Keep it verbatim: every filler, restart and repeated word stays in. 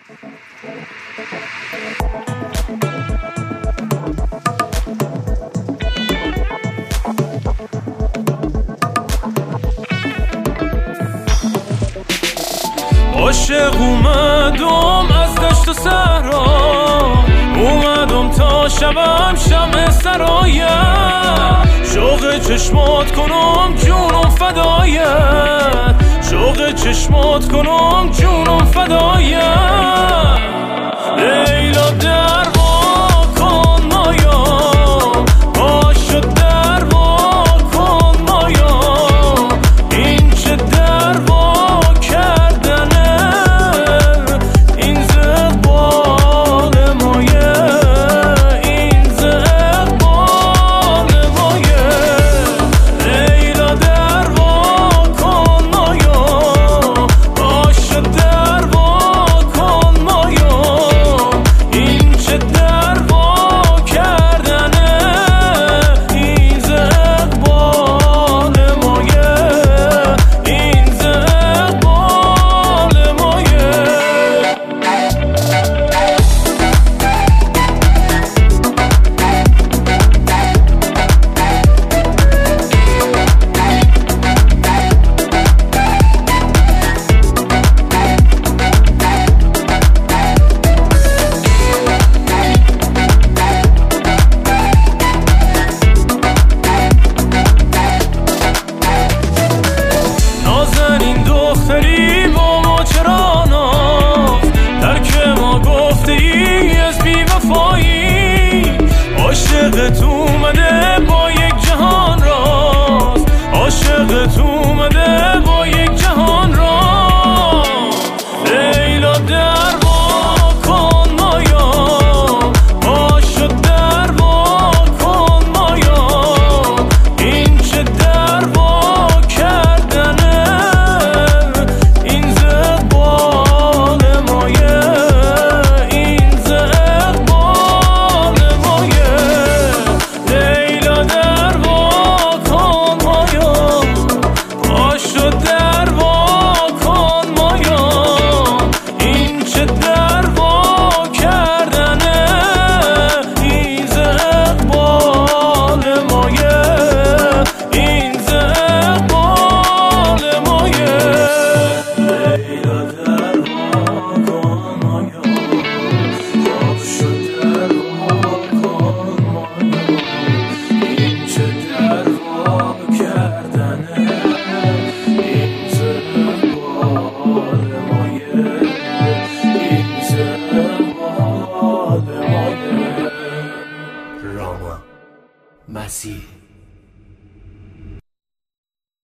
عاشق اومدم از دشت و صحرا، اومدم تا شبم شمع سرایت، شوق چشمات کنم جونم فدایت، شوق چشمات کنم جونم فدایت. لیلا در وا کن مایا، باشو در وا کن مایا، این چه در وا کردنه، این زقبال مایه، این زقبال مایه. لیلا در وا کن مایا، باشو در وا کن مایا، این چه در وا کردنه، این زقبال مایه، این زقبال مایه. نازنین دختری با ما چرا ناز، ترک ما گفته ای از بی وفایی، عاشقت اومده با یک جهان راز، عاشقت اومده با یک جهان راز. لیلا در وا کن مایا، باشو در وا کن مایا، این چه در وا کردنه، این زقبال مایه، این زقبال مایه. لیلا در وا کن مایا، باشو در وا کن مایا، این چه در وا کردنه، این زقبال مایه، این زقبال مایه. لیلا در وا کن مایا، باشو در وا کن مایا، این چه در وا کردنه، این زقبال مایه، این زقبال مایه. راما مسیح